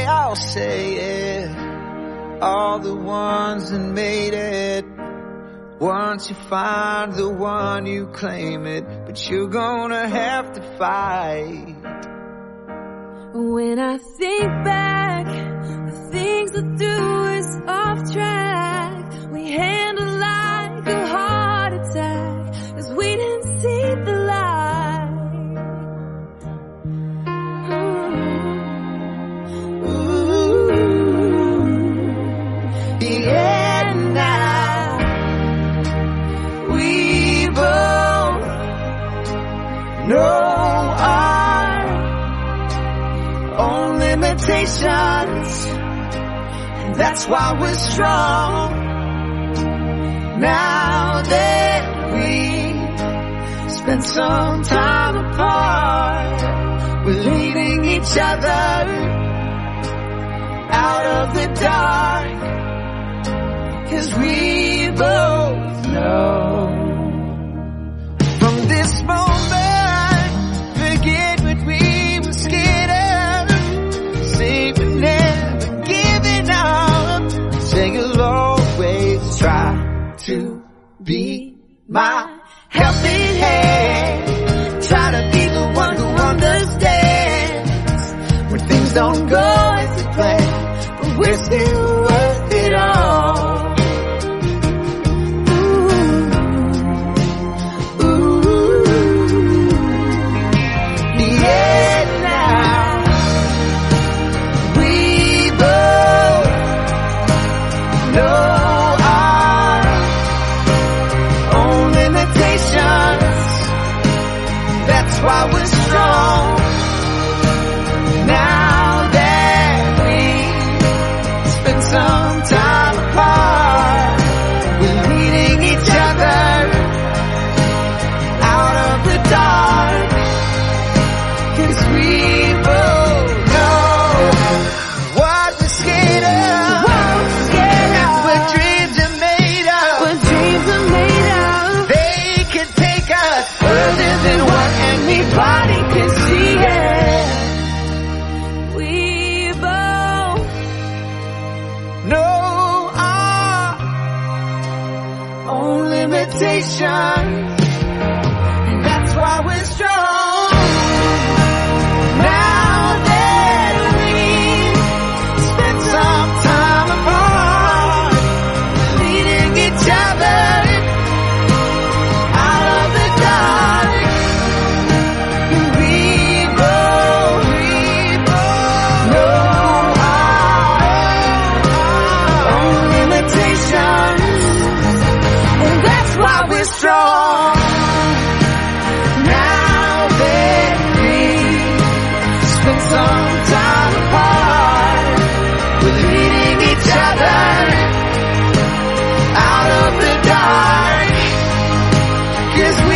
I'll say it. All the ones that made it. Once you find the one, you claim it, but you're gonna have to fight. When I think back, the things I do is off track. We handle like a heart attack, 'cause we didn't see the light. Yeah, now we both know our own limitations, and that's why we're strong. Now that we spent some time apart, we're leading each other out of the dark, 'cause we both know. From this moment, forget what we were scared of. Say we're never giving up. Say you'll always try to be my helping hand. Try to be the one who understands when things don't go as you plan, but we're still worth it all. Why we're strong. Now that we spent some time apart, we're leading each other out of the dark, 'cause we both know what we're scared of. That's what dreams are made of. What dreams are made of. They can take us further than what anybody can see it. We both know our own limitations, and that's why we're strong. Now that we spent some time apart, leading each other out of the dark, we both know our own limitations, and that's why we're strong. Now that we spent some time apart, we're leading each other out of the dark, 'cause